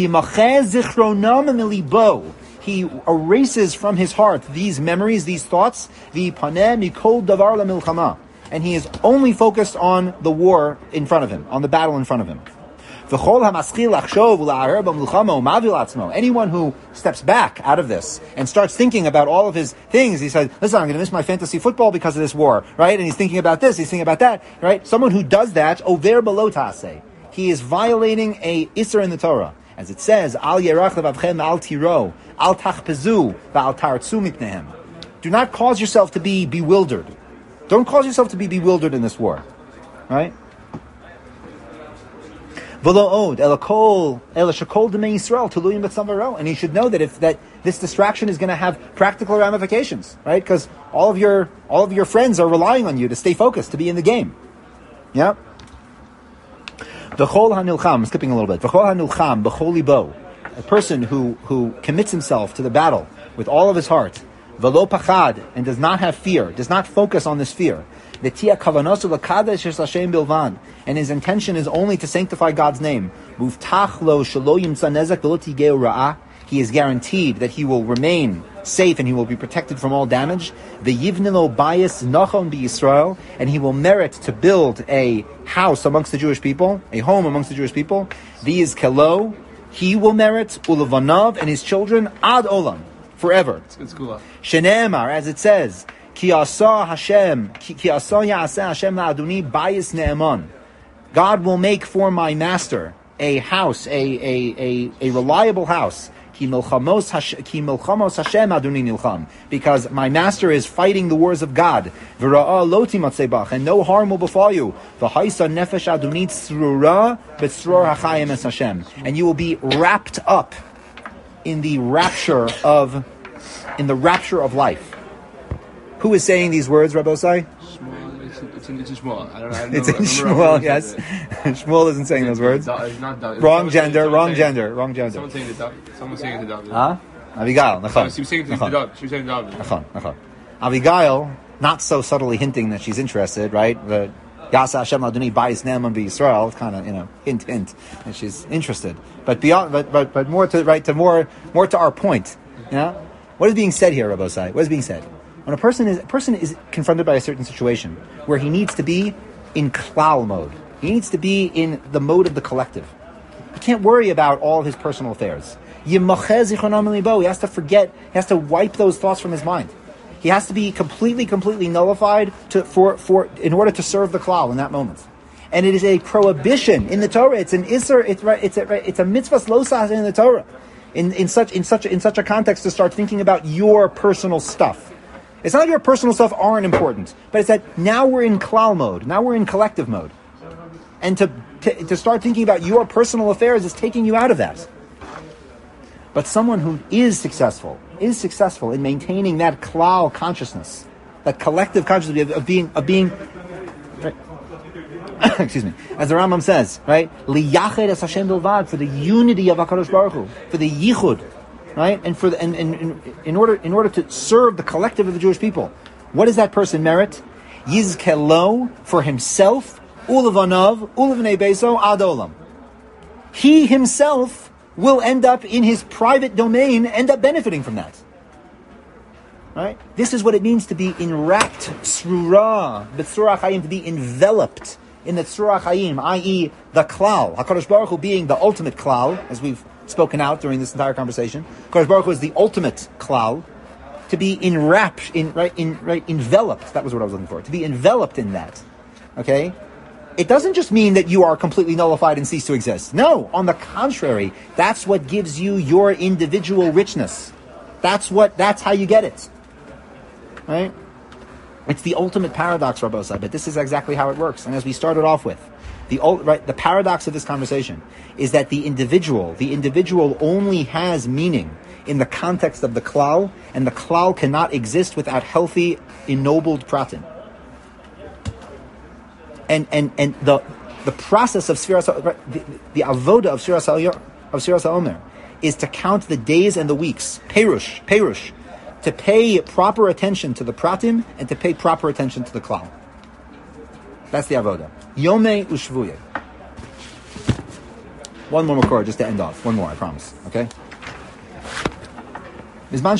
He erases from his heart these memories, these thoughts. And he is only focused on the war in front of him, on the battle in front of him. Anyone who steps back out of this and starts thinking about all of his things, he says, listen, I'm going to miss my fantasy football because of this war, right? And he's thinking about this, he's thinking about that, right? Someone who does that, over belotase, he is violating a Isser in the Torah. As it says, Al yerach levavchem al tiro, al tachpezu, va'al tartzu mitnehem. Do not cause yourself to be bewildered. Don't cause yourself to be bewildered in this war, right? And he should know that this distraction is going to have practical ramifications, right? Because all of your friends are relying on you to stay focused, to be in the game. Yeah. I'm skipping a little bit. A person who commits himself to the battle with all of his heart, and does not have fear, does not focus on this fear. And his intention is only to sanctify God's name. He is guaranteed that he will remain safe and he will be protected from all damage. And he will merit to build a house amongst the Jewish people, a home amongst the Jewish people. These kelo, he will merit ulavanav and his children ad olam, forever. Shene'emar, as it says, Ki asa ya'aseh Hashem la'adoni bayis ne'eman. God will make for my master a house, a reliable house. Ki milchamos Hashem adoni nilcham. Because my master is fighting the wars of God. V'ra'ah lo timatzeh bach, and no harm will befall you. V'haisa nefesh adoni tzrura b'tzror hachayim es Hashem. And you will be wrapped up in the rapture of life. Who is saying these words, Rabbi Osai? It's in Shmuel. I don't know. It's in Shmuel, yes. Shmuel isn't saying those words. Wrong gender. Someone's saying it to David. Huh? Abigail. She was saying it to David. Abigail, not so subtly hinting that she's interested, right? The Yasa Hashem Adoni Bayis Ne'eman B'Yisrael, kind of, hint, and she's interested. But beyond, but more to our point. What is being said here, Rabbi Osai? What is being said? When a person is confronted by a certain situation where he needs to be in klal mode, he needs to be in the mode of the collective. He can't worry about all of his personal affairs. He has to forget. He has to wipe those thoughts from his mind. He has to be completely nullified in order to serve the klal in that moment. And it is a prohibition in the Torah. It's an isser. It's a mitzvah losas in the Torah. In such a context, to start thinking about your personal stuff. It's not your personal stuff aren't important, but it's that now we're in klal mode, now we're in collective mode. And to start thinking about your personal affairs is taking you out of that. But someone who is successful in maintaining that klal consciousness, that collective consciousness of being right? Excuse me. As the Rambam says, right? Liyached es Hashem bilvad, for the unity of HaKadosh Baruch Hu, for the yichud. Right, and in order to serve the collective of the Jewish people, what does that person merit? Yizkelo, for himself, ulevanav, ulevnei beso ad olam. He himself will end up in his private domain, end up benefiting from that. Right? This is what it means to be enwrapped, tzrura, b'tzrura chayim, to be enveloped in the tzrura chayim, i.e. the klal. HaKadosh Baruch Hu being the ultimate klal, as we've spoken out during this entire conversation. HaKadosh Baruch Hu is the ultimate klal. To be enwrapped, enveloped. That was what I was looking for. To be enveloped in that. Okay? It doesn't just mean that you are completely nullified and cease to exist. No, on the contrary, that's what gives you your individual richness. That's how you get it. Right? It's the ultimate paradox, Rabbi Osai, but this is exactly how it works. And as we started off with, the paradox of this conversation is that the individual only has meaning in the context of the klal, and the klal cannot exist without healthy, ennobled pratim. And the process of Sfiras, the avoda of Sfiras HaOmer is to count the days and the weeks, perush, to pay proper attention to the pratim and to pay proper attention to the klal. That's the avoda. Yomei ushvuye. One more makor just to end off. One more, I promise. Okay? When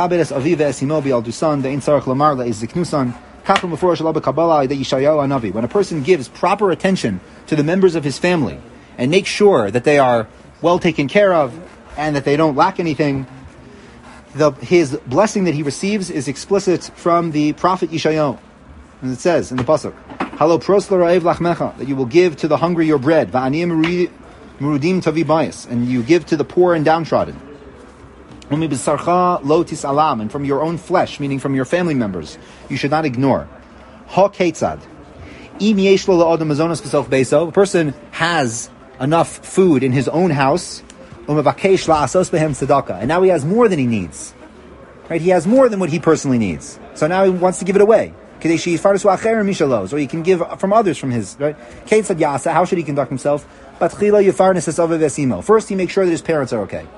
a person gives proper attention to the members of his family and makes sure that they are well taken care of and that they don't lack anything, his blessing that he receives is explicit from the prophet Yeshayahu. And it says in the pasuk, "Halo pros l'ra'ev lachmecha," that you will give to the hungry your bread, va'aniyim merudim tavi bayis, and you give to the poor and downtrodden. Umi b'sarcha lo tisalam, and from your own flesh, meaning from your family members, you should not ignore. Ha ketzad, im yesh lo la'adam mazonos b'sof beiso, a person has enough food in his own house, umevakesh la'asos behem tzedakah, and now he has more than he needs. Right? He has more than what he personally needs. So now he wants to give it away. Or you can give from others from his, right? How should he conduct himself? First, he makes sure that his parents are okay.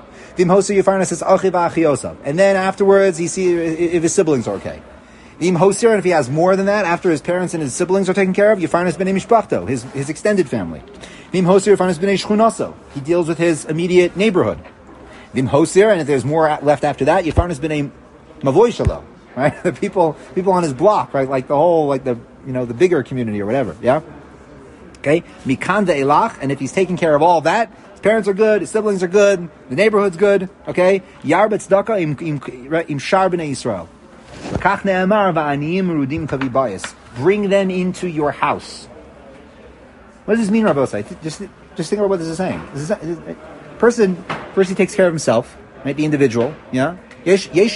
And then afterwards, he sees if his siblings are okay. And if he has more than that, after his parents and his siblings are taken care of, his extended family. He deals with his immediate neighborhood. And if there's more left after that, right? The people on his block, right? Like the whole, the bigger community or whatever, yeah? Okay? Mikanda elach, and if he's taking care of all that, his parents are good, his siblings are good, the neighborhood's good, okay? Yar betzedakah im shar b'nei Yisrael. Bring them into your house. What does this mean, Rabbosai? Just think about what this is saying. Person, first he takes care of himself, right? The individual, yeah? He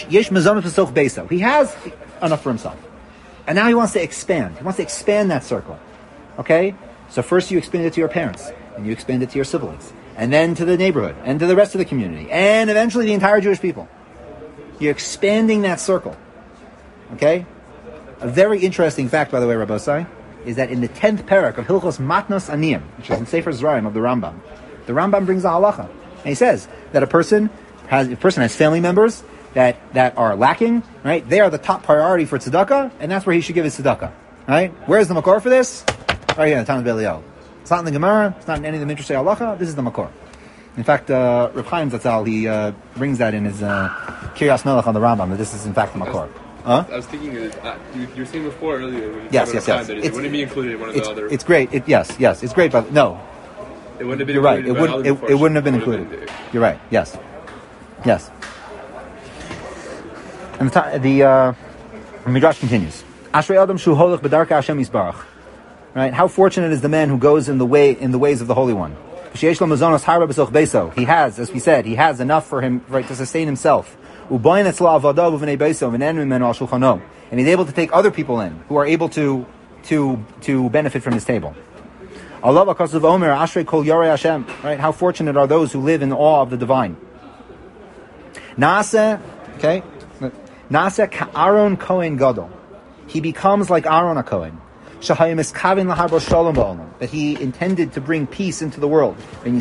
has enough for himself. And now he wants to expand. He wants to expand that circle. Okay? So first you expand it to your parents, and you expand it to your siblings, and then to the neighborhood, and to the rest of the community, and eventually the entire Jewish people. You're expanding that circle. Okay? A very interesting fact, by the way, Rabbosai, is that in the 10th parak of Hilchos Matnos Aniyim, which is in Sefer Zraim of the Rambam brings a halacha. And he says that a person has family members that are lacking, right? They are the top priority for tzedakah, and that's where he should give his tzedakah. Right? Where's the makor for this? Right here in the Talmud Belial. It's not in the Gemara, it's not in any of the Midrashei halacha, this is the makor. In fact, Reb Chaim Zatzal, he brings that in his Kiryas Melech on the Rambam, that this is in fact the makor. I was thinking, you were saying before earlier, when you yes. That it wouldn't be included in one of the other. It's great. Yes, it's great, but no. It wouldn't have been. You're right. It wouldn't have been included. You're right. Yes. And the Midrash continues. Ashrei Adam shu holech b'darkei Hashem Yisbarach. Right? How fortunate is the man who goes in the ways of the Holy One. He has, as we said, he has enough for him, right, to sustain himself. And he's able to take other people in who are able to benefit from his table. Right? How fortunate are those who live in awe of the divine. Nase ka'aron Kohen Gadol. He becomes like Aaron HaKohen. That he intended to bring peace into the world.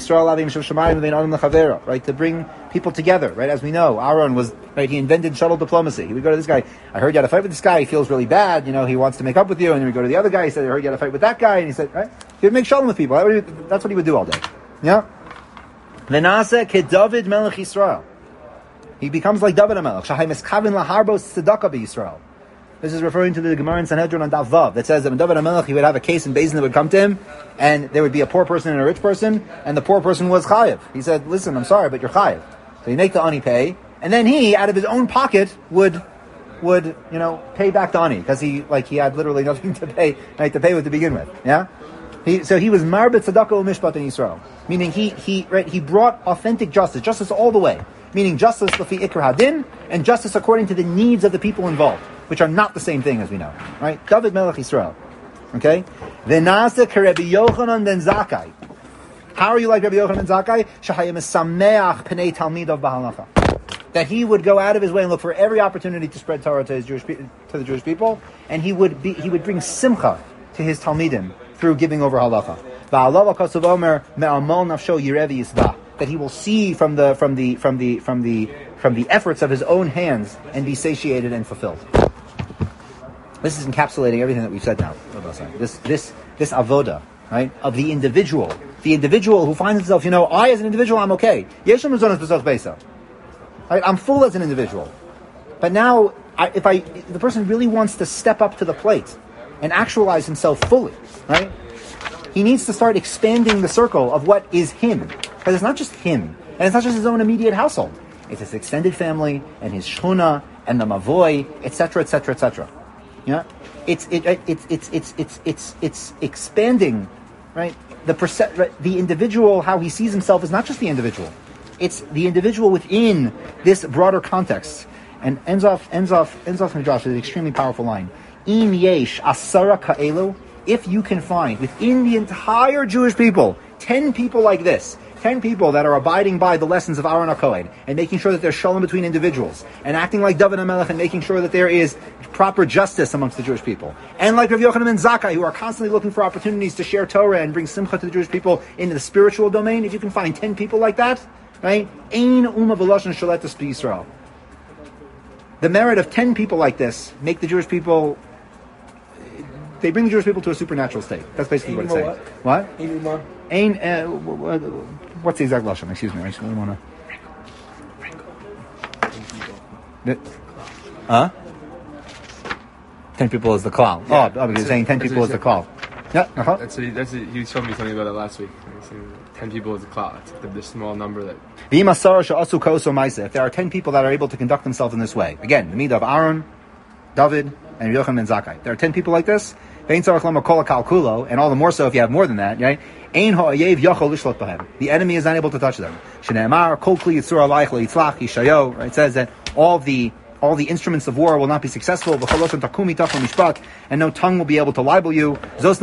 Right? To bring people together, right? As we know, Aaron was, right, he invented shuttle diplomacy. He would go to this guy, I heard you had a fight with this guy, he feels really bad, he wants to make up with you, and then we go to the other guy, he said, I heard you had a fight with that guy, and he said, right? He would make shalom with people. That's what he would do all day. Yeah? V'naseh keDavid melech Yisrael. He becomes like David HaMelech. Shahai miskavin laharbos tzedakah b'Yisrael. This is referring to the Gemara in Sanhedrin on Daf Vav that says that when David HaMelech, he would have a case in Beis Din that would come to him, and there would be a poor person and a rich person, and the poor person was chayiv. He said, listen, I'm sorry, but you're chayiv. So you make the ani pay, and then he, out of his own pocket, would pay back the ani, because he had literally nothing to pay, right, to pay with to begin with. Yeah? So he was marbet tzedakah u'mishpat in Yisrael. Meaning he brought authentic justice all the way. Meaning justice lefi ikar hadin, and justice according to the needs of the people involved, which are not the same thing, as we know. Right? David Melech Yisrael. Okay? V'naseh k'Rebbi Yochanan ben Zakkai. How are you like Rabbi Yochanan ben Zakkai? Shahayim sameach pnei talmidav b'halacha. That he would go out of his way and look for every opportunity to spread Torah to the Jewish people, and he would bring simcha to his talmidim through giving over halacha. V'alav hakasav omer me'amal nafsho yirevi yisbah. That he will see from the efforts of his own hands and be satiated and fulfilled. This is encapsulating everything that we've said now. This avoda, right, of the individual who finds himself, I as an individual, I'm okay. Right? I'm full as an individual, but now if the person really wants to step up to the plate and actualize himself fully, right, he needs to start expanding the circle of what is him. Because it's not just him, and it's not just his own immediate household. It's his extended family, and his shchuna, and the mavoy, etc., etc., etc. Yeah, it's expanding, right? The individual, how he sees himself, is not just the individual. It's the individual within this broader context. And ends off Midrash with an extremely powerful line. Im yesh asara ka'elu. If you can find within the entire Jewish people 10 people like this, 10 people that are abiding by the lessons of Aaron HaKohen and making sure that there's shalom between individuals and acting like David HaMelech and making sure that there is proper justice amongst the Jewish people, and like Rav Yochanan ben Zakkai, who are constantly looking for opportunities to share Torah and bring simcha to the Jewish people in the spiritual domain, if you can find 10 people like that, right? Ein umma v'lashon shaletus b'Yisrael. The merit of 10 people like this make the Jewish people, they bring the Jewish people to a supernatural state. That's basically what it's saying. What? What's the exact lashon? Excuse me. I just really want to. 10 people is the call. Yeah. You're saying 10 people is the call. Yeah. Uh-huh. He showed me something about it last week. 10 people is the cloud. It's the small number that. If there are 10 people that are able to conduct themselves in this way, again, the midah of Aaron, David, and Yochanan ben Zakkai. There are 10 people like this. And all the more so if you have more than that, right? The enemy is not able to touch them. It says that all the instruments of war will not be successful, and no tongue will be able to libel you. This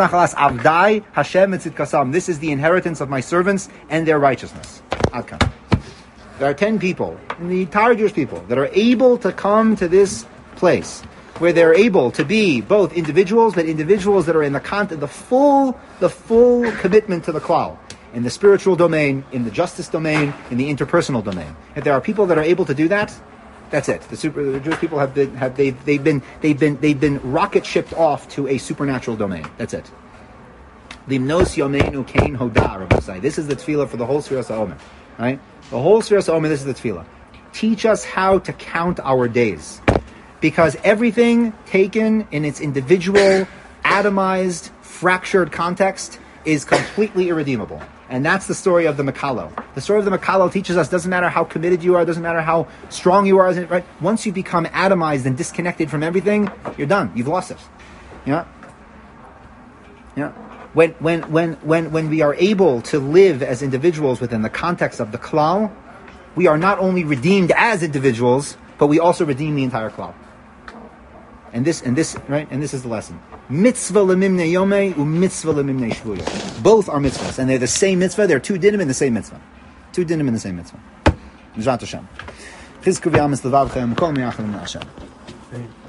is the inheritance of my servants and their righteousness. There are 10 people in the entire Jewish people that are able to come to this place where they're able to be both individuals, but individuals that are in the full commitment to the klal, in the spiritual domain, in the justice domain, in the interpersonal domain. If there are people that are able to do that, that's it. The Jewish people have been rocket shipped off to a supernatural domain. That's it. Limnos yomeinu kain hoda, Rabbi say. This is the tefillah for the whole Sfiras HaOmer, right? The whole Sfiras HaOmer. This is the tefillah. Teach us how to count our days. Because everything taken in its individual, atomized, fractured context is completely irredeemable. And that's the story of the Makalo. The story of the Makalo teaches us, doesn't matter how committed you are, doesn't matter how strong you are, right? Once you become atomized and disconnected from everything, you're done. You've lost it. Yeah? Yeah. When we are able to live as individuals within the context of the klal, we are not only redeemed as individuals, but we also redeem the entire klal. And this, right? And this is the lesson. Mitzvah lemimne yomei u'mitzvah lemimne shvuya. Both are mitzvahs, and they're the same mitzvah. They're two dinim in the same mitzvah. Two dinim in the same mitzvah. Mizrat Hashem. Chizku v'yamis levavchem kol mi'achim Hashem.